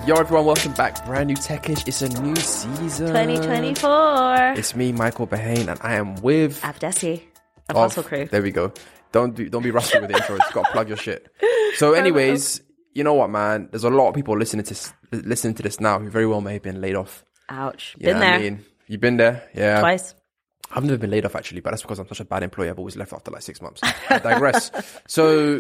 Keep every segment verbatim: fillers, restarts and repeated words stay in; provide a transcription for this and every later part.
Yo everyone, welcome back. Brand new Techish. It's a new season. twenty twenty-four. It's me, Michael Bahane, and I am with Avdesi, Apostle of, Crew. There we go. Don't do, don't be rusty with the intro. Just gotta plug your shit. So, anyways, you know what, man? There's a lot of people listening to listening to this now who very well may have been laid off. Ouch. You been there. I mean? You've been there, yeah. Twice. I've never been laid off actually, but that's because I'm such a bad employee. I've always left after like six months. I digress. So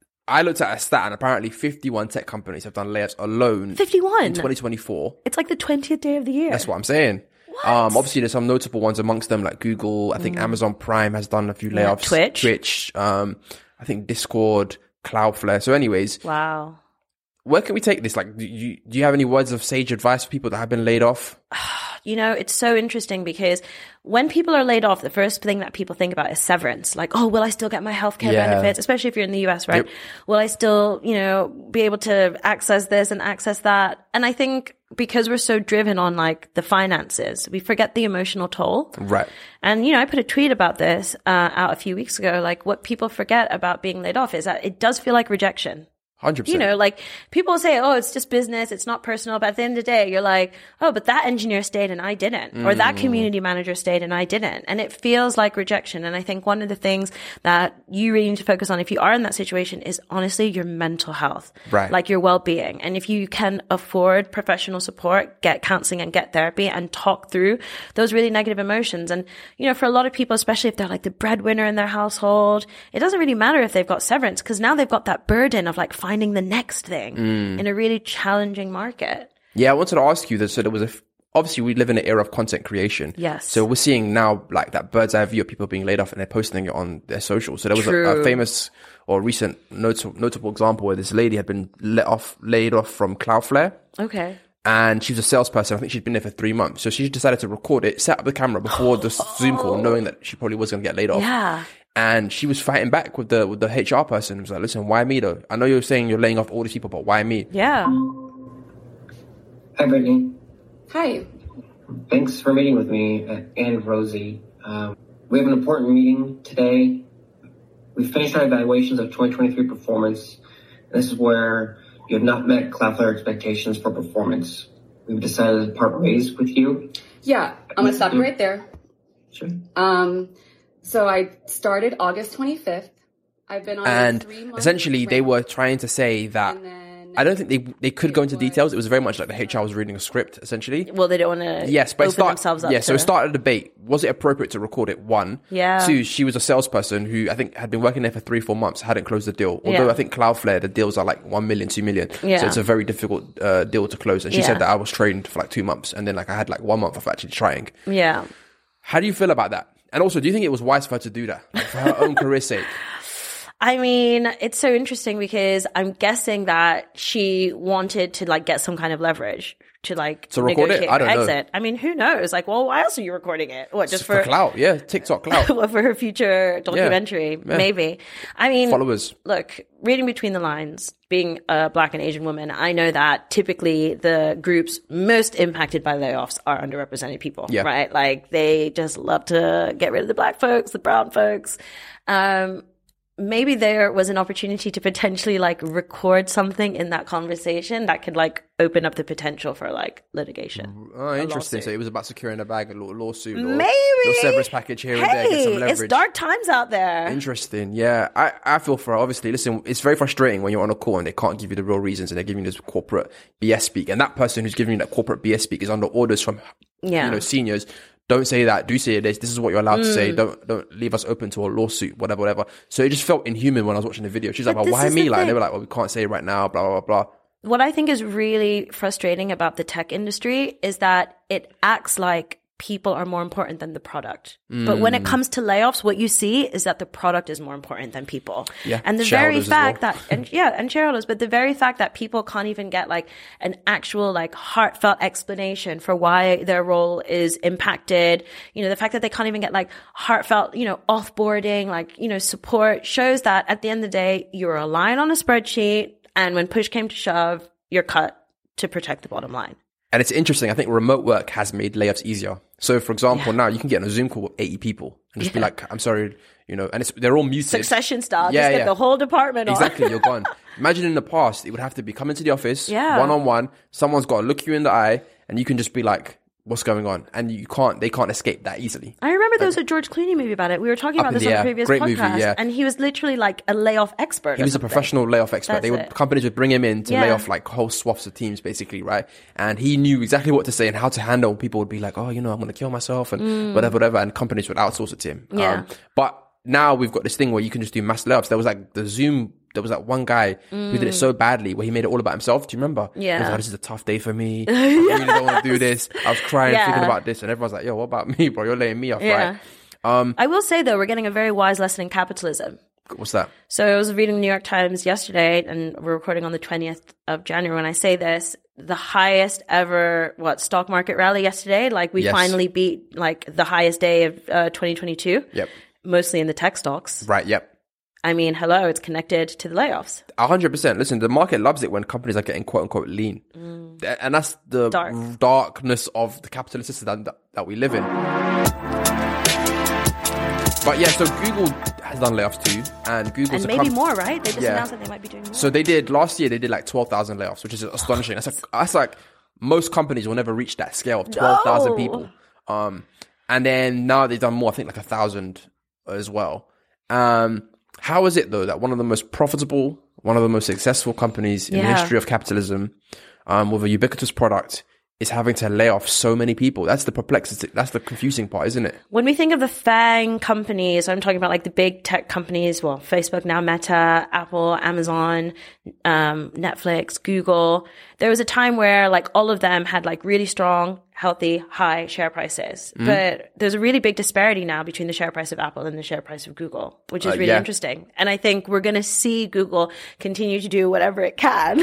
I looked at a stat, and apparently fifty-one tech companies have done layoffs alone. fifty-one in twenty twenty-four. It's like the twentieth day of the year. That's what I'm saying. What? Um, obviously, there's some notable ones amongst them, like Google. I think mm. Amazon Prime has done a few layoffs. Yeah, Twitch. Twitch. Um, I think Discord, Cloudflare. So, anyways, wow. Where can we take this? Like, do you do you have any words of sage advice for people that have been laid off? You know, it's so interesting because when people are laid off, the first thing that people think about is severance. Like, oh, will I still get my healthcare Yeah. benefits? Especially if you're in the U S, right? Yep. Will I still, you know, be able to access this and access that? And I think because we're so driven on like the finances, we forget the emotional toll. Right. And, you know, I put a tweet about this uh, out a few weeks ago. Like, what people forget about being laid off is that it does feel like rejection. one hundred percent. You know, like people say, oh, it's just business. It's not personal. But at the end of the day, you're like, oh, but that engineer stayed and I didn't. Mm. Or that community manager stayed and I didn't. And it feels like rejection. And I think one of the things that you really need to focus on if you are in that situation is honestly your mental health. Right. Like your well-being. And if you can afford professional support, get counseling and get therapy and talk through those really negative emotions. And, you know, for a lot of people, especially if they're like the breadwinner in their household, it doesn't really matter if they've got severance because now they've got that burden of like finding the next thing mm. in a really challenging market. Yeah, I wanted to ask you this. So there was a, obviously we live in an era of content creation. Yes. So we're seeing now like that bird's eye view of people being laid off and they're posting it on their socials. So there was a, a famous or recent not- notable example where this lady had been let off, laid off from Cloudflare. Okay. And she was a salesperson. I think she'd been there for three months. So she decided to record it, set up the camera before the Zoom call, knowing that she probably was going to get laid off. Yeah. And she was fighting back with the with the H R person. It was like, listen, why me though? I know you're saying you're laying off all these people, but why me? Yeah. Hi, Brittany. Hi. Thanks for meeting with me uh, and Rosie. Um, we have an important meeting today. We finished our evaluations of twenty twenty-three performance. This is where you have not met Cloudflare expectations for performance. We've decided to part ways with you. Yeah, I'm gonna stop you right there. Sure. Um, so I started August twenty-fifth. I've been on and a three-month essentially they were trying to say that I don't think they they could go into was, details. It was very much like the H R was reading a script, essentially. Well, they don't want to yes, but open it start, themselves up. Yeah, to... so it started a debate. Was it appropriate to record it? One. Yeah. Two, she was a salesperson who I think had been working there for three, four months, hadn't closed the deal. Although yeah. I think Cloudflare, the deals are like one million, two million. Yeah. So it's a very difficult uh, deal to close. And she yeah. said that I was trained for like two months and then like I had like one month of actually trying. Yeah. How do you feel about that? And also, do you think it was wise for her to do that? Like, for her own career's sake? I mean, it's so interesting because I'm guessing that she wanted to like get some kind of leverage to like to record negotiate it. I don't exit. know. I mean, who knows? Like, well, why else are you recording it? What, just for, for clout? Yeah, TikTok clout. What, for her future documentary? Yeah. Yeah. Maybe. I mean, followers. Look, reading between the lines, being a Black and Asian woman, I know that typically the groups most impacted by layoffs are underrepresented people, yeah. right? Like they just love to get rid of the Black folks, the brown folks. Um, maybe there was an opportunity to potentially like record something in that conversation that could like open up the potential for like litigation. Oh, interesting. So it was about securing a bag, a little lawsuit, or maybe a little severance package here hey, and there, get some leverage. It's dark times out there. Interesting. Yeah, I, I feel for her. Obviously, listen, it's very frustrating when you're on a call and they can't give you the real reasons and they're giving you this corporate B S speak. And that person who's giving you that corporate B S speak is under orders from, yeah. you know, seniors. Don't say that. Do say this. This is what you're allowed mm. to say. Don't don't leave us open to a lawsuit, whatever, whatever. So it just felt inhuman when I was watching the video. She's but like, well, why me? The like, they were like, well, we can't say it right now, blah, blah, blah, blah. What I think is really frustrating about the tech industry is that it acts like people are more important than the product. Mm. But when it comes to layoffs, what you see is that the product is more important than people. Yeah, and the very fact well. that, and yeah, and shareholders, but the very fact that people can't even get like an actual like heartfelt explanation for why their role is impacted, you know, the fact that they can't even get like heartfelt, you know, offboarding, like, you know, support shows that at the end of the day, you're a line on a spreadsheet. And when push came to shove, you're cut to protect the bottom line. And it's interesting. I think remote work has made layoffs easier. So, for example, yeah. now you can get on a Zoom call with eighty people and just yeah. be like, I'm sorry, you know, and it's they're all muted. Succession style. Yeah, just get yeah. the whole department on. Exactly, you're gone. Imagine in the past, it would have to be come into the office, yeah. one-on-one. Someone's got to look you in the eye and you can just be like, what's going on? And you can't, they can't escape that easily. I remember there was a George Clooney movie about it. We were talking about this on the previous Great podcast. Movie, yeah. And he was literally like a layoff expert. He was a professional layoff expert. That's they would, it. companies would bring him in to yeah. lay off like whole swaths of teams basically, right? And he knew exactly what to say and how to handle. People would be like, oh, you know, I'm going to kill myself and mm. whatever, whatever. And companies would outsource it to him. Yeah. Um, but now we've got this thing where you can just do mass layoffs. There was like the Zoom, there was that one guy mm. who did it so badly where he made it all about himself. Do you remember? Yeah. He was like, this is a tough day for me. I really don't want to do this. I was crying yeah. thinking about this. And everyone's like, yo, what about me, bro? You're laying me off, yeah. right? Um, I will say though, we're getting a very wise lesson in capitalism. What's that? So I was reading the New York Times yesterday and we're recording on the twentieth of January. When I say this, the highest ever, what, stock market rally yesterday? Like we yes. finally beat like the highest day of uh, twenty twenty-two. Yep. Mostly in the tech stocks. Right, yep. I mean, hello, it's connected to the layoffs. A hundred percent. Listen, the market loves it when companies are getting quote unquote lean. Mm. And that's the Dark. darkness of the capitalist system that, that we live in. But yeah, so Google has done layoffs too. And Google's And maybe com- more, right? They just yeah. announced that they might be doing more. So they did, last year they did like twelve thousand layoffs, which is astonishing. That's like, that's like most companies will never reach that scale of twelve thousand No. people. Um, and then now they've done more, I think like a thousand as well. Um, how is it though that one of the most profitable, one of the most successful companies in Yeah. the history of capitalism, um, with a ubiquitous product, is having to lay off so many people? That's the perplexity. That's the confusing part, isn't it? When we think of the FANG companies, I'm talking about like the big tech companies, well, Facebook, now Meta, Apple, Amazon, um, Netflix, Google. There was a time where like all of them had like really strong, healthy, high share prices. Mm-hmm. But there's a really big disparity now between the share price of Apple and the share price of Google, which is Uh, really yeah. interesting. And I think we're going to see Google continue to do whatever it can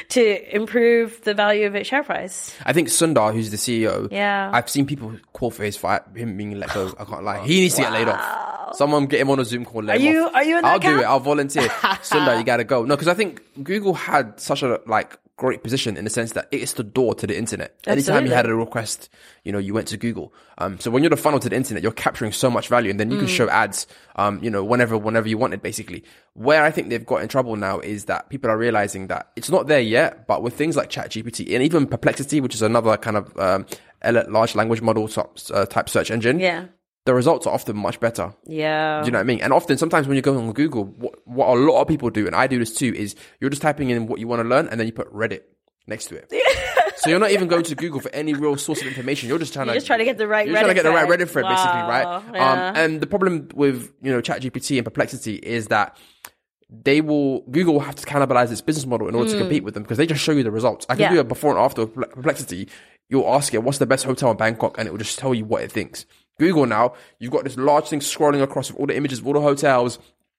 to improve the value of its share price. I think Sundar, who's the C E O, Yeah. I've seen people call for his fight, him being let go. I can't lie. He needs to get laid off. Someone get him on a Zoom call. Let Are him you- off. are you in that I'll do camp? it. I'll volunteer. Sundar, you gotta go. No, because I think Google had such a like great position in the sense that it's the door to the internet. Anytime Absolutely. you had a request, you know, you went to Google. Um, so when you're the funnel to the internet, you're capturing so much value, and then you Mm. can show ads, um, you know, whenever, whenever you wanted, basically. Where I think they've got in trouble now is that people are realizing that it's not there yet, but with things like ChatGPT and even Perplexity, which is another kind of um, L- large language model type, uh, type search engine, Yeah. the results are often much better. Yeah. Do you know what I mean? And often, sometimes when you go on Google, what, what a lot of people do, and I do this too, is you're just typing in what you want to learn, and then you put Reddit next to it. So you're not even going to Google for any real source of information. You're just trying You're to just trying to get the right you're Reddit trying to get the right thread. Reddit thread, Wow. basically, right? Yeah. Um, and the problem with you know ChatGPT and Perplexity is that they will Google will have to cannibalize its business model in order Mm. to compete with them because they just show you the results. I can Yeah. do a before and after of Perplexity. You'll ask it, what's the best hotel in Bangkok? And it will just tell you what it thinks. Google now, you've got this large thing scrolling across with all the images of all the hotels,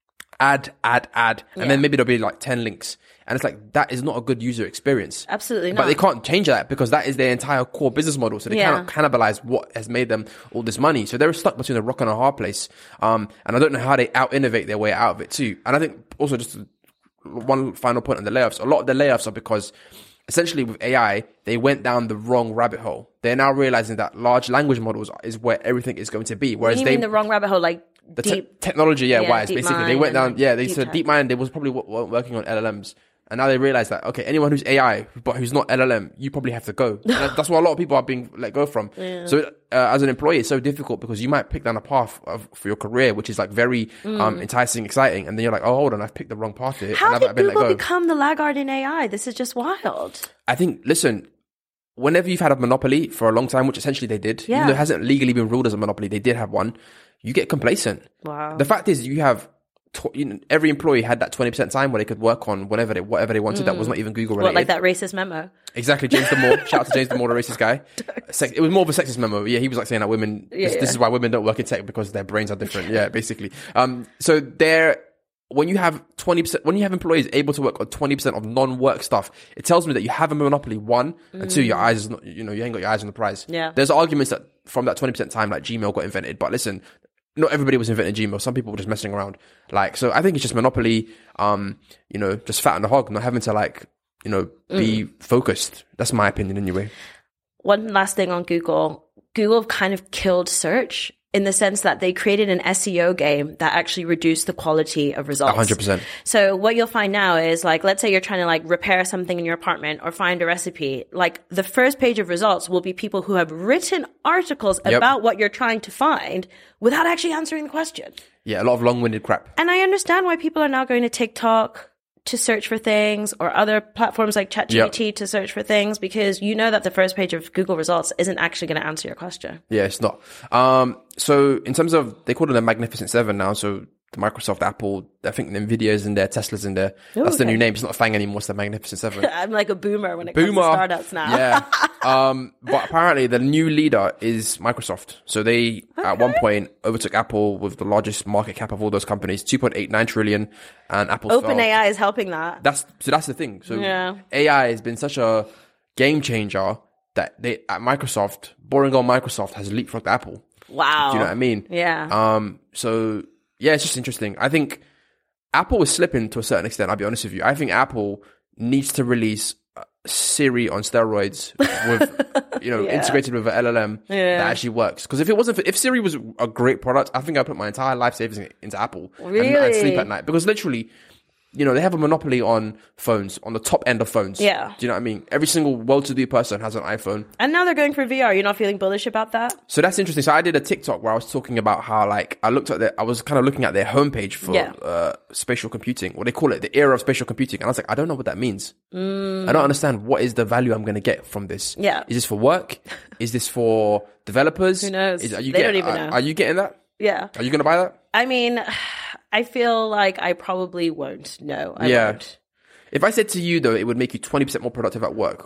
add, add, add, and Yeah. then maybe there'll be like ten links. And it's like, that is not a good user experience. Absolutely But not. they can't change that because that is their entire core business model. So they Yeah. cannot cannibalize what has made them all this money. So they're stuck between a rock and a hard place. Um, and I don't know how they out innovate their way out of it too. And I think also just one final point on the layoffs. A lot of the layoffs are because essentially with A I, they went down the wrong rabbit hole. They're now realizing that large language models is where everything is going to be. What Whereas do you they, mean the wrong rabbit hole? Like the te- deep. technology, yeah, yeah, wise, deep basically. They mind went down, and yeah, they deep said tech. deep mind, they was probably w- w- working on L L Ms. And now they realize that, okay, anyone who's A I, but who's not L L M, you probably have to go. And that- that's what a lot of people are being let go from. Yeah. So uh, as an employee, it's so difficult because you might pick down a path of, for your career, which is like very um, enticing, exciting. And then you're like, oh, hold on, I've picked the wrong path here. How and I've, did I've been let Google go. become the laggard in A I? This is just wild. I think, listen, whenever you've had a monopoly for a long time, which essentially they did, Yeah. even though it hasn't legally been ruled as a monopoly, they did have one, you get complacent. Wow. The fact is, you have tw- you know, every employee had that twenty percent time where they could work on whatever they whatever they wanted. That was not even Google related. What, like that racist memo? Exactly, James Damore. Shout out to James Damore, the racist guy. Sex- it was more of a sexist memo. Yeah, he was like saying that women. Yeah, this, yeah. this is why women don't work in tech because their brains are different. Yeah, basically. Um, so they're. When you have twenty percent, when you have employees able to work on twenty percent of non-work stuff, it tells me that you have a monopoly, one, and two, your eyes is not, you know, you ain't got your eyes on the prize. Yeah. There's arguments that from that twenty percent time, like Gmail got invented, but listen, not everybody was inventing Gmail. Some people were just messing around. Like, so I think it's just monopoly, um, you know, just fat on the hog, not having to like, you know, be focused. That's my opinion anyway. one last thing on Google. Google kind of killed search in the sense that they created an S E O game that actually reduced the quality of results. one hundred percent. So what you'll find now is like, let's say you're trying to like repair something in your apartment or find a recipe. Like the first page of results will be people who have written articles Yep. about what you're trying to find without actually answering the question. Yeah, a lot of long-winded crap. And I understand why people are now going to TikTok to search for things or other platforms like ChatGPT Yep. to search for things, because you know that the first page of Google results isn't actually going to answer your question. Yeah, it's not. Um, so in terms of, they call it the Magnificent Seven now. So the Microsoft, Apple, I think Nvidia's in there, Tesla's in there. Ooh, That's the okay. new name. It's not FANG anymore. It's the Magnificent Seven. I'm like a boomer when it Boomer. comes to startups now. Yeah. Um, but apparently the new leader is Microsoft. So they, at one point, overtook Apple with the largest market cap of all those companies, two point eight nine trillion, and Apple OpenAI is helping that. That's, so that's the thing. So Yeah. A I has been such a game changer that they, at Microsoft, boring old Microsoft has leapfrogged Apple. Wow. Do you know what I mean? Yeah. Um, so yeah, it's just interesting. I think Apple is slipping to a certain extent. I'll be honest with you. I think Apple needs to release uh, Siri on steroids with, you know, Yeah. integrated with an L L M Yeah. that actually works. Because if it wasn't, for, if Siri was a great product, I think I'd put my entire life savings into Apple and, and Really? sleep at night. Because literally, you know, they have a monopoly on phones, on the top end of phones. Yeah. Do you know what I mean? Every single well-to-do person has an iPhone. And now they're going for V R. You're not feeling bullish about that? So that's interesting. So I did a TikTok where I was talking about how, like, I looked at their, I was kind of looking at their homepage for Yeah. uh, spatial computing. What they call it, the era of spatial computing. And I was like, I don't know what that means. Mm. I don't understand what is the value I'm going to get from this. Yeah. Is this for work? Is this for developers? Who knows? Is, are you They get- don't even are, know. Are you getting that? Yeah. Are you going to buy that? I mean, I feel like I probably won't. No, I Yeah. won't. If I said to you, though, it would make you twenty percent more productive at work.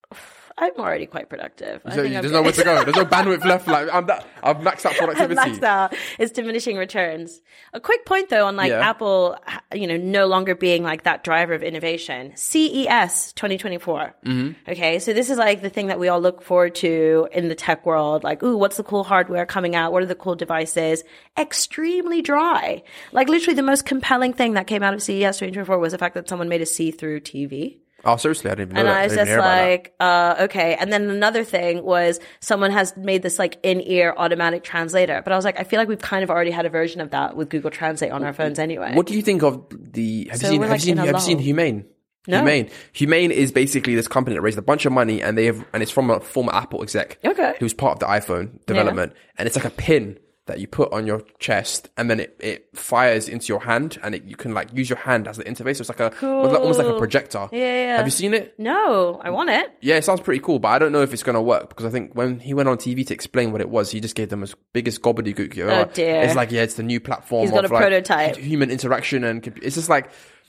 I'm already quite productive. I So think I'm there's nowhere to go. There's no bandwidth left. Like I'm that, I've maxed out I've productivity. maxed out. It's diminishing returns. A quick point though on like Yeah. Apple, you know, no longer being like that driver of innovation. C E S twenty twenty-four. Mm-hmm. Okay. So this is like the thing that we all look forward to in the tech world. Like, ooh, what's the cool hardware coming out? What are the cool devices? Extremely dry. Like literally the most compelling thing that came out of C E S twenty twenty-four was the fact that someone made a see-through T V. Oh, seriously, I didn't even know And that. I was didn't just even hear about that. like, uh, okay. And then another thing was someone has made this like in-ear automatic translator. But I was like, I feel like we've kind of already had a version of that with Google Translate on our phones anyway. What do you think of the? Have So you seen? we're, Have like, you seen? in a Have you seen lull. Humane? No. Humane. Humane is basically this company that raised a bunch of money, and they have, and it's from a former Apple exec. Okay. Who's part of the iPhone development, and it's like a pin that you put on your chest, and then it, it fires into your hand, and it, you can like use your hand as the interface. So it's like a Cool. almost like a projector. Yeah, yeah. Have you seen it? No, I want it. Yeah, it sounds pretty cool, but I don't know if it's going to work because I think when he went on T V to explain what it was, he just gave them his biggest gobbledygook. You know? Oh, dear. It's like, yeah, it's the new platform. He's got of a like prototype. human interaction, and compu- it's just like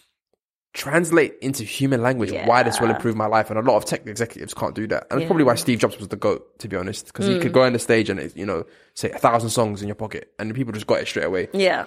translate into human language why this will Yeah. improve my life. And a lot of tech executives can't do that. And it's Yeah. probably why Steve Jobs was the GOAT, to be honest, because he could go on the stage and, it, you know, say a thousand songs in your pocket, and people just got it straight away. Yeah.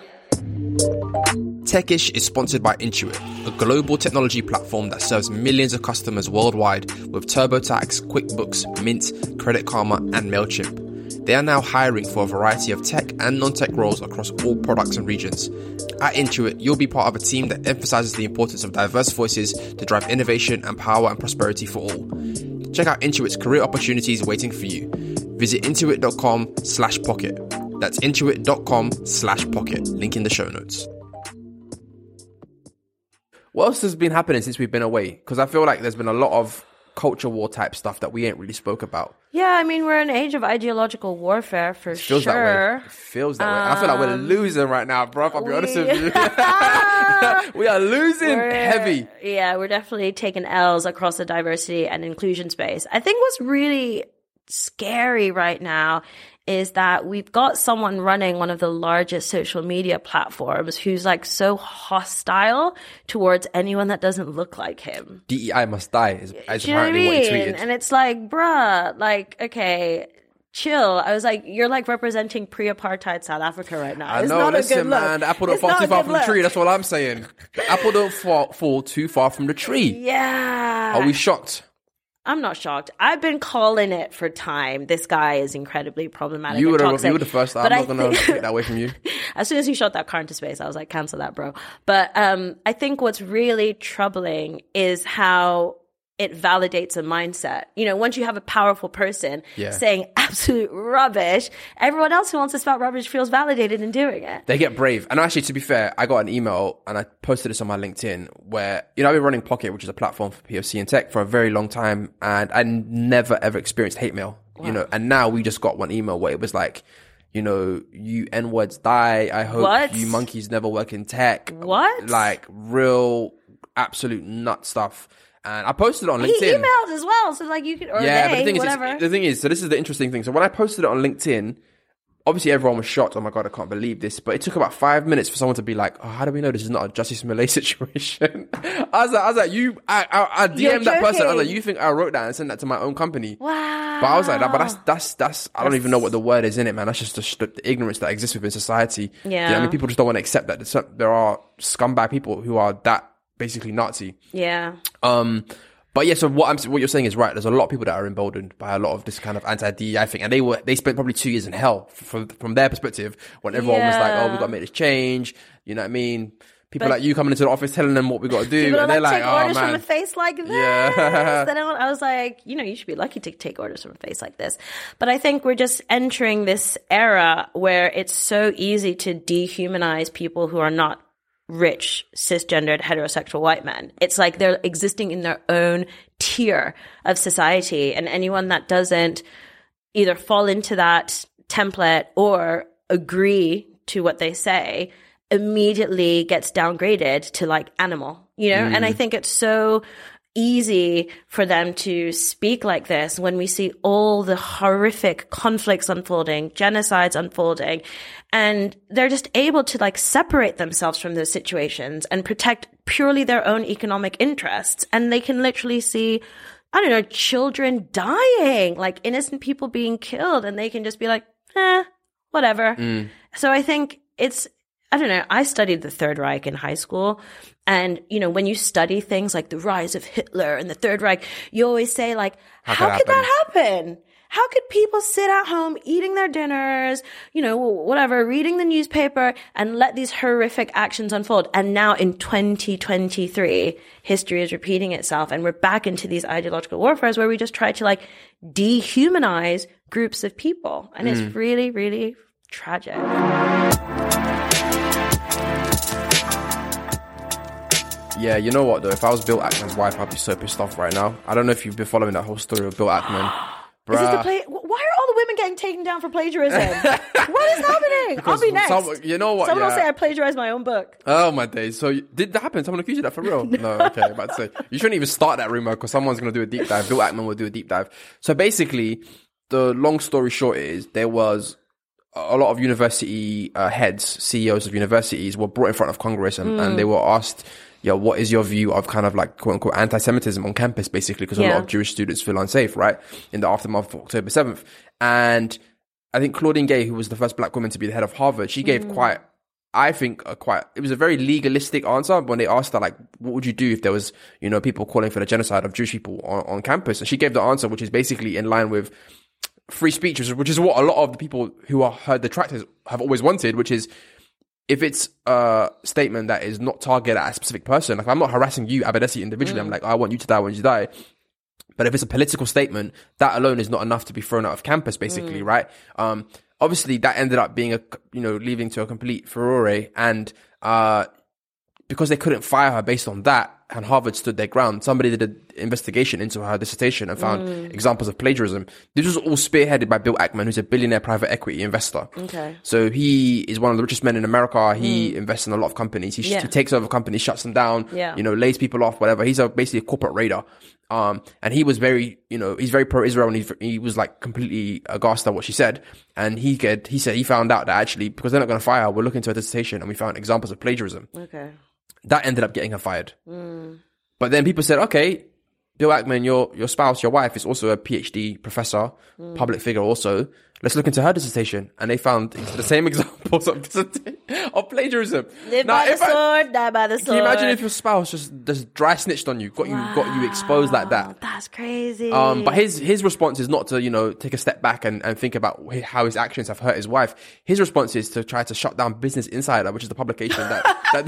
Techish is sponsored by Intuit, a global technology platform that serves millions of customers worldwide with TurboTax, QuickBooks, Mint, Credit Karma, and MailChimp. They are now hiring for a variety of tech and non-tech roles across all products and regions. At Intuit, you'll be part of a team that emphasizes the importance of diverse voices to drive innovation and power and prosperity for all. Check out Intuit's career opportunities waiting for you. Visit intuit.com slash pocket. That's intuit.com slash pocket. Link in the show notes. What else has been happening since we've been away? Because I feel like there's been a lot of culture war type stuff that we ain't really spoke about. Yeah, I mean, we're in an age of ideological warfare for It feels sure. that way. It feels that way. I feel like we're losing right now, bro. I'll be honest with you. We are losing We're- heavy. Yeah, we're definitely taking L's across the diversity and inclusion space. I think what's really scary right now is that we've got someone running one of the largest social media platforms who's like so hostile towards anyone that doesn't look like him. D E I must die is, is Do you know what I apparently what he mean? tweeted. And it's like, bruh, like, okay, chill. I was like, you're like representing pre-apartheid South Africa right now. I It's know, not a listen, good look. man. The apple don't It's fall not too a far good from the look. tree. That's what I'm saying. The apple don't fall, fall too far from the tree. Yeah. Are we shocked? I'm not shocked. I've been calling it for time. This guy is incredibly problematic. You were, and the, toxic. you were the first. I'm But not I going to think- take that away from you. As soon as he shot that car into space, I was like, cancel that, bro. But um, I think what's really troubling is how it validates a mindset. You know, once you have a powerful person Yeah. saying absolute rubbish, everyone else who wants to spout rubbish feels validated in doing it. They get brave. And actually, to be fair, I got an email and I posted this on my LinkedIn where, you know, I've been running Pocket, which is a platform for P O C and tech for a very long time. And I never ever experienced hate mail, wow. you know, and now we just got one email where it was like, you know, you N-words die. I hope What? you monkeys never work in tech. What? Like real, absolute nut stuff. And I posted it on He LinkedIn. emailed as well, so like you could, or yeah, they, but the thing whatever. is, the thing is, so this is the interesting thing. So when I posted it on LinkedIn, obviously everyone was shocked. Oh my God, I can't believe this. But it took about five minutes for someone to be like, oh, how do we know this is not a Justice Malay situation? I was like, I was like, you, I, I, I D M'd that person. I was like, you think I wrote that and sent that to my own company? Wow. But I was like, that, but that's, that's, that's, I don't even know what the word is in it, man. That's just the, the ignorance that exists within society. Yeah. You know, I mean, people just don't want to accept that there's- there are scumbag people who are that basically Nazi. Yeah. Um, But yeah, so what I'm what you're saying is right. There's a lot of people that are emboldened by a lot of this kind of anti-D E I thing, and they were they spent probably two years in hell from from their perspective when everyone was like, "Oh, we got to make this change." You know what I mean? People But- like you coming into the office telling them what we got to do, People and are they're like, like, take "Oh orders from a man." face like this. Yeah. Then I I was like, you know, you should be lucky to take orders from a face like this. But I think we're just entering this era where it's so easy to dehumanize people who are not rich, cisgendered, heterosexual white men. It's like they're existing in their own tier of society. And anyone that doesn't either fall into that template or agree to what they say immediately gets downgraded to like animal, you know? And I think it's so easy for them to speak like this when we see all the horrific conflicts unfolding, genocides unfolding, and they're just able to like separate themselves from those situations and protect purely their own economic interests. And they can literally see, I don't know, children dying, like innocent people being killed, and they can just be like, eh, whatever. Mm. So I think it's, I don't know, I studied the Third Reich in high school. And, you know, when you study things like the rise of Hitler and the Third Reich, you always say like, how, How could could that happen? How could people sit at home eating their dinners, you know, whatever, reading the newspaper and let these horrific actions unfold? And now in twenty twenty-three, history is repeating itself. And we're back into these ideological warfares where we just try to like dehumanize groups of people. And it's really, really tragic. Yeah, you know what though? If I was Bill Ackman's wife, I'd be so pissed off right now. I don't know if you've been following that whole story of Bill Ackman. Is this the Bruh. play? Why are all the women getting taken down for plagiarism? What is happening? I'll be next. Some- you know what? Someone will yeah. say I plagiarized my own book. Oh my days! So you- did that happen? Someone accused you of that for real? No. Okay, I'm about to say you shouldn't even start that rumor because someone's going to do a deep dive. Bill Ackman will do a deep dive. So basically, the long story short is there was a lot of university uh, heads, C E Os of universities, were brought in front of Congress and, and they were asked, "Yeah, what is your view of kind of like quote unquote anti-Semitism on campus?" Basically, because a Yeah. lot of Jewish students feel unsafe, right, in the aftermath of October seventh, and I think Claudine Gay, who was the first black woman to be the head of Harvard, she gave quite, I think, a quite, it was a very legalistic answer when they asked her, like, what would you do if there was, you know, people calling for the genocide of Jewish people on, on campus? And she gave the answer, which is basically in line with free speech, which is- which is what a lot of the people who are her detractors have always wanted, which is, if it's a statement that is not targeted at a specific person, like I'm not harassing you, Abadesi, individually, I'm like, I want you to die when you die. But if it's a political statement, that alone is not enough to be thrown out of campus, basically, right? Um, obviously, that ended up being a, you know, leading to a complete furore. And uh, because they couldn't fire her based on that, and Harvard stood their ground, somebody did an investigation into her dissertation and found examples of plagiarism. This was all spearheaded by Bill Ackman, who's a billionaire private equity investor. Okay. So he is one of the richest men in America. He invests in a lot of companies. He, sh- Yeah. he takes over companies, shuts them down, Yeah. you know, lays people off, whatever. He's a, basically a corporate raider. Um, and he was very, you know, he's very pro-Israel, and he, he was like completely aghast at what she said. And he get, he said he found out that actually, because they're not going to fire her, we're looking into her dissertation and we found examples of plagiarism. Okay. That ended up getting her fired. But then people said, okay, Bill Ackman, your your spouse, your wife is also a PhD professor, public figure also. let's look into her dissertation. And they found the same examples of, of plagiarism. Live Now, by the if I- sword, die by the sword. Can you imagine if your spouse just, just dry snitched on you, got you, got you exposed like that? Wow, That's crazy. Um, but his his response is not to, you know, take a step back and, and think about wh- how his actions have hurt his wife. His response is to try to shut down Business Insider, which is the publication that,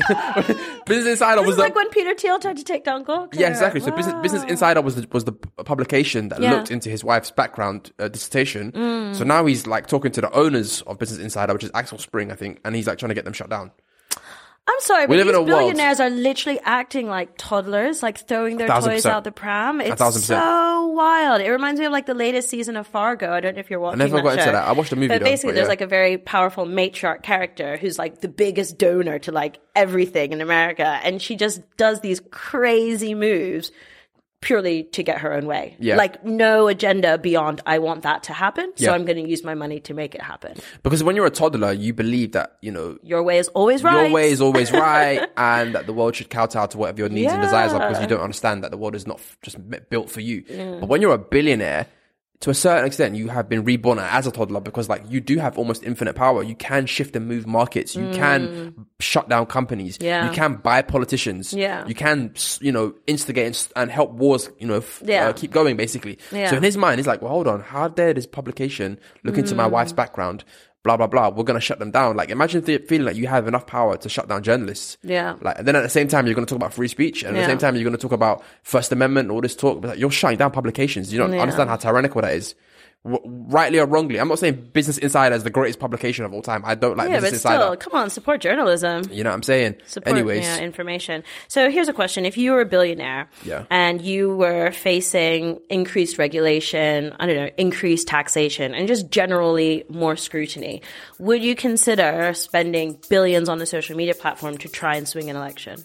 that Business Insider this was is the like when Peter Thiel tried to take down Gawker. yeah, exactly. So Business, Wow. Business Insider was the, was the publication that Yeah. looked into his wife's background uh, dissertation. Mm. So now he's like talking to the owners of Business Insider, which is Axel Spring, I think, and he's like trying to get them shut down. I'm sorry, We but live in these a world- billionaires are literally acting like toddlers, like throwing their thousand toys percent. out the pram. It's thousand percent. so wild. It reminds me of like the latest season of Fargo. I don't know if you're watching never that got into show. that. I watched the movie But though, basically, but there's yeah. like a very powerful matriarch character who's like the biggest donor to like everything in America. And she just does these crazy moves purely to get her own way. Yeah. Like no agenda beyond, I want that to happen. So Yeah. I'm going to use my money to make it happen. Because when you're a toddler, you believe that, you know, Your way is always right. your way is always right and that the world should kowtow to whatever your needs and desires are because Yeah. you don't understand that the world is not f- just m- built for you. But when you're a billionaire, to a certain extent, you have been reborn as a toddler because like you do have almost infinite power. You can shift and move markets. You can shut down companies. Yeah. You can buy politicians. Yeah. You can, s- you know, instigate and, s- and help wars, you know, f- Yeah. uh, keep going basically. Yeah. So in his mind, he's like, well, hold on. How dare this publication look into my wife's background? Blah, blah, blah. We're going to shut them down. Like, imagine th- feeling like you have enough power to shut down journalists. Yeah. Like, and then at the same time, you're going to talk about free speech. And at Yeah. the same time, you're going to talk about First Amendment and all this talk. But like, you're shutting down publications. You don't Yeah. understand how tyrannical that is. W- rightly or wrongly. I'm not saying Business Insider is the greatest publication of all time. I don't like Yeah, but Business still, Insider. come on, support journalism. You know what I'm saying? Support Anyways. yeah, information. So here's a question. If you were a billionaire Yeah. and you were facing increased regulation, I don't know, increased taxation, and just generally more scrutiny, would you consider spending billions on a social media platform to try and swing an election?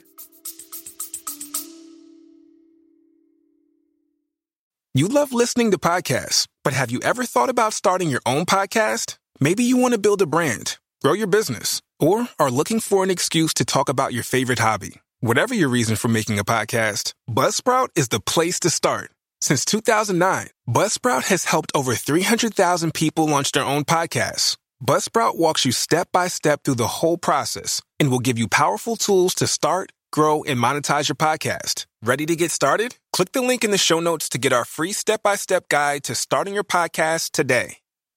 You love listening to podcasts, but have you ever thought about starting your own podcast? Maybe you want to build a brand, grow your business, or are looking for an excuse to talk about your favorite hobby. Whatever your reason for making a podcast, Buzzsprout is the place to start. Since two thousand nine, Buzzsprout has helped over three hundred thousand people launch their own podcasts. Buzzsprout walks you step by step through the whole process and will give you powerful tools to start, grow, and monetize your podcast. Ready to get started? Click the link in the show notes to get our free step-by-step guide to starting your podcast today.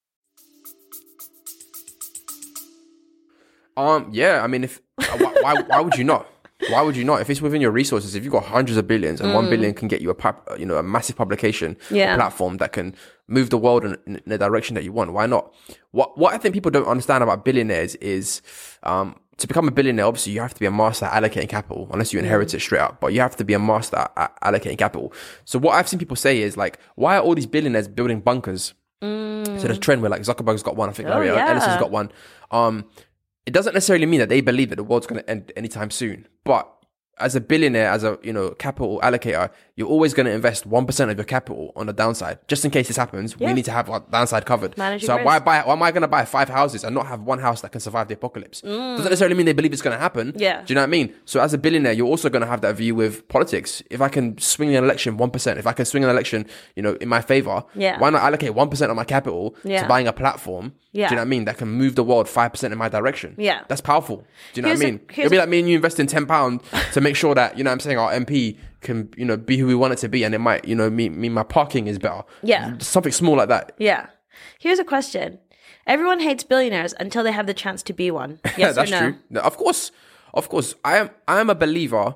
Um, yeah, I mean, if uh, why, why, why would you not? Why would you not? If it's within your resources, if you've got hundreds of billions and one billion can get you a pub, you know, a massive publication, Yeah. a platform that can move the world in, in the direction that you want, why not? What what I think people don't understand about billionaires is, um, to become a billionaire, obviously you have to be a master at allocating capital, unless you inherit it straight up. But you have to be a master at, at allocating capital. So what I've seen people say is like, why are all these billionaires building bunkers? So there's a trend where like Zuckerberg's got one, I think Oh, Larry yeah. Ellis has got one. Um, it doesn't necessarily mean that they believe that the world's going to end anytime soon. But as a billionaire, as a, you know, capital allocator, you're always going to invest one percent of your capital on the downside. Just in case this happens, Yeah. we need to have our downside covered. Managing so risk. why buy, why am I going to buy five houses and not have one house that can survive the apocalypse? Doesn't necessarily mean they believe it's going to happen. Yeah. Do you know what I mean? So as a billionaire, you're also going to have that view with politics. If I can swing an election one percent, if I can swing an election, you know, in my favor, Yeah. why not allocate one percent of my capital Yeah. to buying a platform? Yeah. Do you know what I mean? That can move the world five percent in my direction. Yeah. That's powerful. Do you know Here's what I a- mean? here's It'll be a- like me and you investing ten pounds to make sure that, you know what I'm saying, our M P can, you know, be who we want it to be. And it might, you know, mean, mean my parking is better. Yeah. Something small like that. Yeah. Here's a question. Everyone hates billionaires until they have the chance to be one. Yes That's or no? true. No, of course. Of course. I am, I am a believer,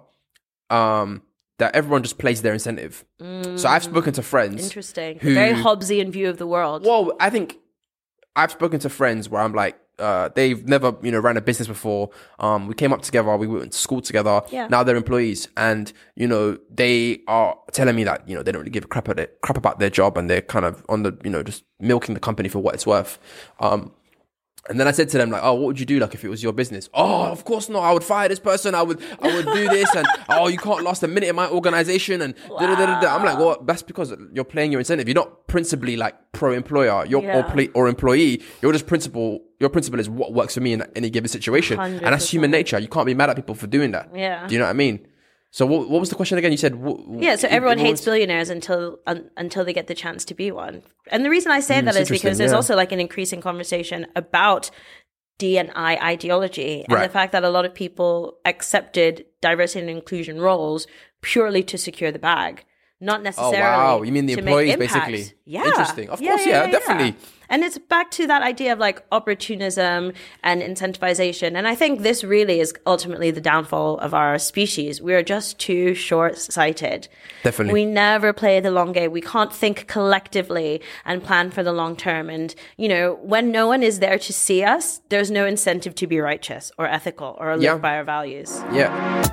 um, that everyone just plays their incentive. So I've spoken to friends. Interesting. Who, Very Hobbesian view of the world. Well, I think I've spoken to friends where I'm like, uh, they've never, you know, ran a business before. Um, we came up together. We went to school together. Yeah. Now they're employees, and you know, they are telling me that you know they don't really give a crap at it, crap about their job, and they're kind of on the, you know, just milking the company for what it's worth. Um, and then I said to them like, oh, what would you do like if it was your business? Oh, of course not. I would fire this person. I would, I would do this, and oh, you can't last a minute in my organization, and da, da, da, da, da. I'm like, well, that's because you're playing your incentive. You're not principally like pro-employer. You're Yeah. or, play, or employee. You're just principle. Your principle is what works for me in any given situation, one hundred and that's human nature. You can't be mad at people for doing that. Yeah. Do you know what I mean? So what, what was the question again? You said w- yeah. So everyone hates was... billionaires until un, until they get the chance to be one. And the reason I say Mm, that is because there's yeah. also like an increasing conversation about D and I ideology and Right. the fact that a lot of people accepted diversity and inclusion roles purely to secure the bag, not Oh, necessarily. wow. You mean the to employees, make impact. basically? Yeah. Interesting. Of course, yeah, definitely. And it's back to that idea of like opportunism and incentivization. And I think this really is ultimately the downfall of our species. We are just too short-sighted. Definitely. We never play the long game. We can't think collectively and plan for the long term. And, you know, when no one is there to see us, there's no incentive to be righteous or ethical or live Yeah. by our values. Yeah.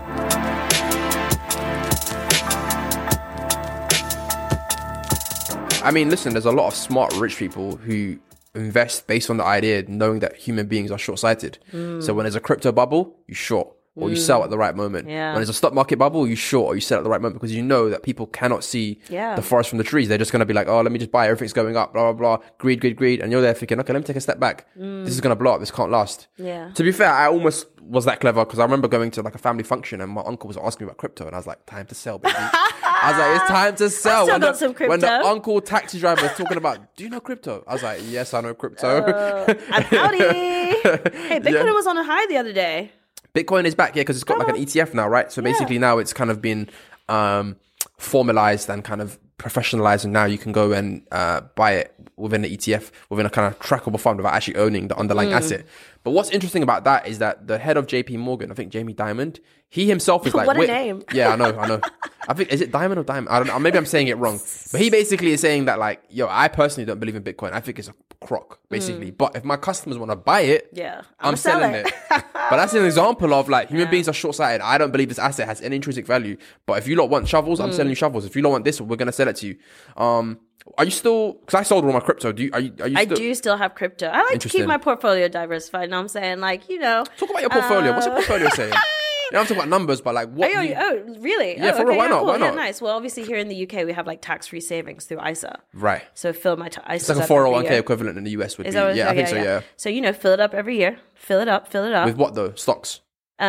I mean, listen, there's a lot of smart rich people who invest based on the idea, knowing that human beings are short-sighted. Mm. So when there's a crypto bubble, you short or you sell at the right moment. Yeah. When there's a stock market bubble, you short or you sell at the right moment because you know that people cannot see Yeah. the forest from the trees. They're just going to be like, oh, let me just buy it. Everything's going up, blah, blah, blah. Greed, greed, greed. And you're there thinking, okay, let me take a step back. This is going to blow up. This can't last. Yeah. To be fair, I almost was that clever because I remember going to like a family function and my uncle was asking me about crypto and I was like, time to sell, baby. I was like, it's time to sell. still when, got the, some when the crypto. uncle taxi driver was talking about, do you know crypto? I was like, yes, I know crypto. I'm howdy. Hey, Bitcoin Yeah. was on a high the other day. Bitcoin is back, yeah, because it's got like an E T F now, right? So basically now it's kind of been um, formalized and kind of professionalized, and now you can go and uh, buy it within the E T F, within a kind of trackable fund without actually owning the underlying asset. But what's interesting about that is that the head of J P Morgan, I think Jamie Dimon, he himself is like, What a wait- name. Yeah, I know, I know. I think, is it Diamond or Diamond? I don't know. Maybe I'm saying it wrong. But he basically is saying that like, yo, I personally don't believe in Bitcoin. I think it's a crock, basically. But if my customers want to buy it, Yeah. I'm, I'ma sell selling it. it. But that's an example of like human beings are short-sighted. I don't believe this asset has any intrinsic value. But if you lot want shovels, I'm selling you shovels. If you lot want this, we're gonna sell it to you. Um, are you still? Because I sold all my crypto. Do you? Are you? Are you I still, do still have crypto. I like to keep Interesting. my portfolio diversified. You know what I'm saying? Like, you know. Talk about your portfolio. What's your Uh, portfolio saying? You know, I'm talking about numbers, but like what? Oh, you- oh, really? Yeah, oh, for real, okay, why yeah, not? cool. Why Yeah, not? nice. Well, obviously here in the U K, we have like tax-free savings through I S A. Right. So fill my t- I S It's A. like a four oh one k equivalent in the U S would Is be. that what Yeah, I think okay, so. Yeah. So, you know, fill it up every year. Fill it up, fill it up. With what though? Stocks.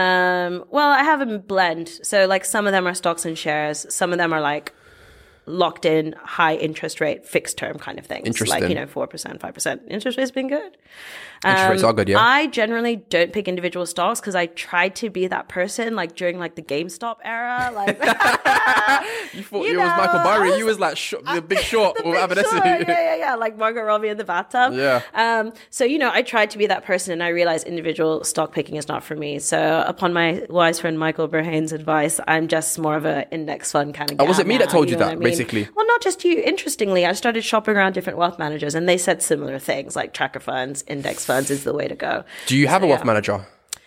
Um, well, I have a blend. So like some of them are stocks and shares. Some of them are like locked in high interest rate, fixed term kind of things. Like, Interesting. you know, four percent, five percent. Interest rate's been good. Interest rates Um, are good, yeah. I generally don't pick individual stocks because I tried to be that person like during like the GameStop era. Like, You thought You you, was know, Michael I Burry. was- You was like sh- the big short The with Big Abernethy. Short. Yeah, yeah, yeah. Like Margot Robbie in the bathtub. Yeah. Um, so, you know, I tried to be that person and I realized individual stock picking is not for me. So upon my wise friend Michael Burhane's advice, I'm just more of an index fund kind of guy. Oh, was it me that now, told you know that, what I mean? basically? Well, not just you. Interestingly, I started shopping around different wealth managers and they said similar things like tracker funds, index funds is the way to go. Do you have a So, wealth yeah. manager?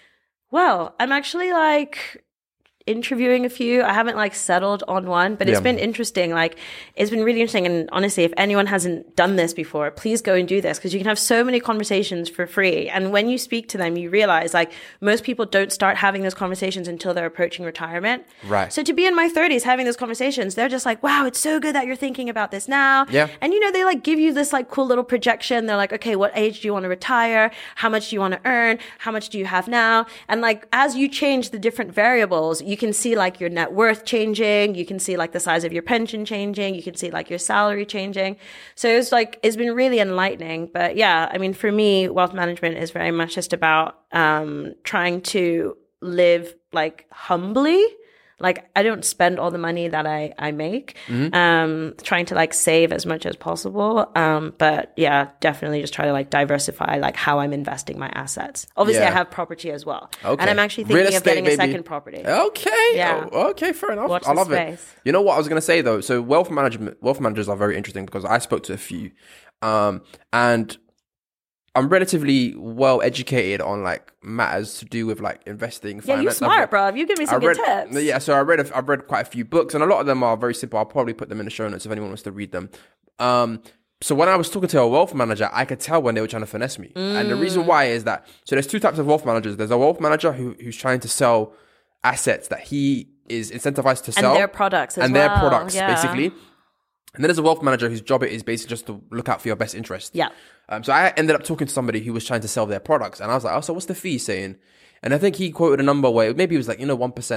Well, I'm actually like interviewing a few. I haven't like settled on one, but it's Yeah. been interesting. Like it's been really interesting. And honestly, if anyone hasn't done this before, please go and do this because you can have so many conversations for free. And when you speak to them, you realize like most people don't start having those conversations until they're approaching retirement. Right. So to be in my thirties having those conversations, they're just like, wow, it's so good that you're thinking about this now. Yeah. And you know, they like give you this like cool little projection. They're like, okay, what age do you want to retire? How much do you want to earn? How much do you have now? And like, as you change the different variables, you can see like your net worth changing. You can see like the size of your pension changing. You can see like your salary changing. So it's like, it's been really enlightening. But yeah, I mean, for me, wealth management is very much just about, um, trying to live like humbly. Like I don't spend all the money that I, I make, Mm-hmm. um, trying to like save as much as possible. Um, but yeah, definitely just try to like diversify like how I'm investing my assets. Obviously Yeah. I have property as well. Okay. And I'm actually Real thinking of estate, getting a baby. second property. Okay. Yeah. Oh, okay, fair enough. Watch I the love it. space. You know what I was going to say though? So wealth management, wealth managers are very interesting because I spoke to a few, um, and I'm relatively well educated on like matters to do with like investing. Yeah, finance. you I've smart, read- bro. You give me I some read, good tips. Yeah, so I read a, I've read quite a few books, and a lot of them are very simple. I'll probably put them in the show notes if anyone wants to read them. Um, so when I was talking to a wealth manager, I could tell when they were trying to finesse me, and the Mm. reason why is that so there's two types of wealth managers. There's a wealth manager who who's trying to sell assets that he is incentivized to And sell, their products as and their well, products yeah. basically. And then there's a wealth manager whose job it is basically just to look out for your best interest. Yeah. Um, so I ended up talking to somebody who was trying to sell their products, and I was like, "Oh, so what's the fee saying?" And I think he quoted a number where maybe it was like, you know, one percent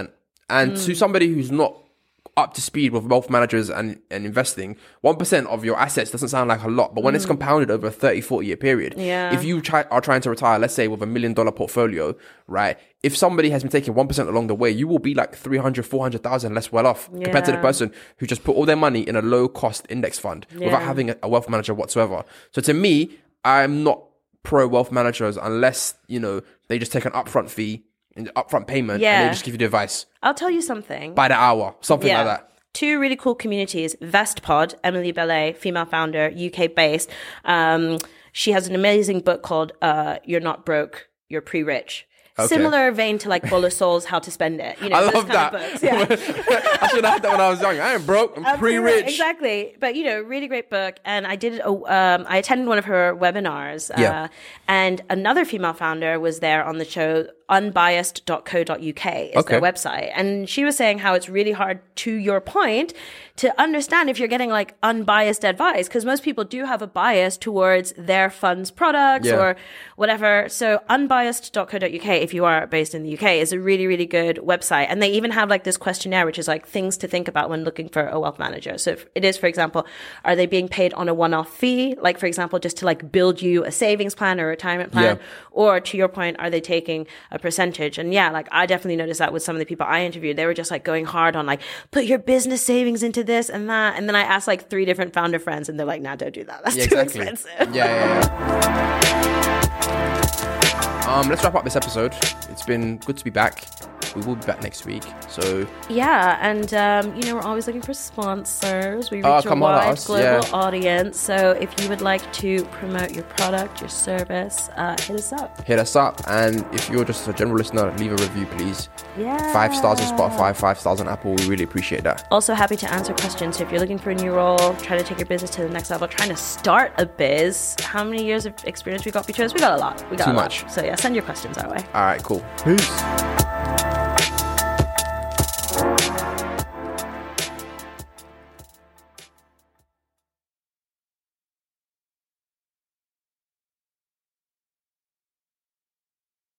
And Mm. to somebody who's not up to speed with wealth managers and, and investing, one percent of your assets doesn't sound like a lot, but when it's compounded over a thirty, forty year period, Mm. Yeah. if you try, are trying to retire, let's say with a million dollar portfolio, right? If somebody has been taking one percent along the way, you will be like three hundred, four hundred thousand less well off compared to the Yeah. person who just put all their money in a low cost index fund without Yeah. having a, a wealth manager whatsoever. So to me, I'm not pro wealth managers unless, you know, they just take an upfront fee, an upfront payment, and Yeah. they just give you the advice I'll tell you something. by the hour, something like that. Two really cool communities. Vestpod, Emily Bellet, female founder, U K based. Um, she has an amazing book called uh, You're Not Broke, You're Pre-Rich. Okay. Similar vein to like Bull of Souls, How to Spend It. You know, I those love kind that. of books. Yeah. I should have had that when I was young. I ain't broke. I'm Uh, pre-rich. Exactly. But, you know, really great book. And I did, a, um, I attended one of her webinars. Uh, Yeah. And another female founder was there on the show, unbiased dot co dot U K is Okay. their website. And she was saying how it's really hard, to your point, to understand if you're getting like unbiased advice, because most people do have a bias towards their fund's products Yeah. or whatever. So unbiased dot co dot U K, if you are based in the U K, is a really, really good website. And they even have like this questionnaire, which is like things to think about when looking for a wealth manager. So if it is, for example, are they being paid on a one-off fee? Like, for example, just to like build you a savings plan or retirement plan? Yeah. Or to your point, are they taking a percentage? And yeah, like I definitely noticed that with some of the people I interviewed, they were just like going hard on like, put your business savings into this and that. And then I asked like three different founder friends and they're like, nah, don't do that. That's Yeah, too exactly. expensive. Yeah, yeah, yeah. Um, let's wrap up this episode. It's been good to be back. We will be back next week. So Yeah, and um, you know, we're always looking for sponsors. We reach Oh, a come on, wide us, global yeah. audience. So if you would like to promote your product, your service, uh, hit us up. hit us up, and if you're just a general listener, leave a review, please. Yeah. Five stars on Spotify, five stars on Apple. We really appreciate that. Also happy to answer questions. So if you're looking for a new role, trying to take your business to the next level, trying to start a biz, how many years of experience we got between us? We got a lot. We got Too a lot. much. So yeah, send your questions our way. All right, cool. Peace.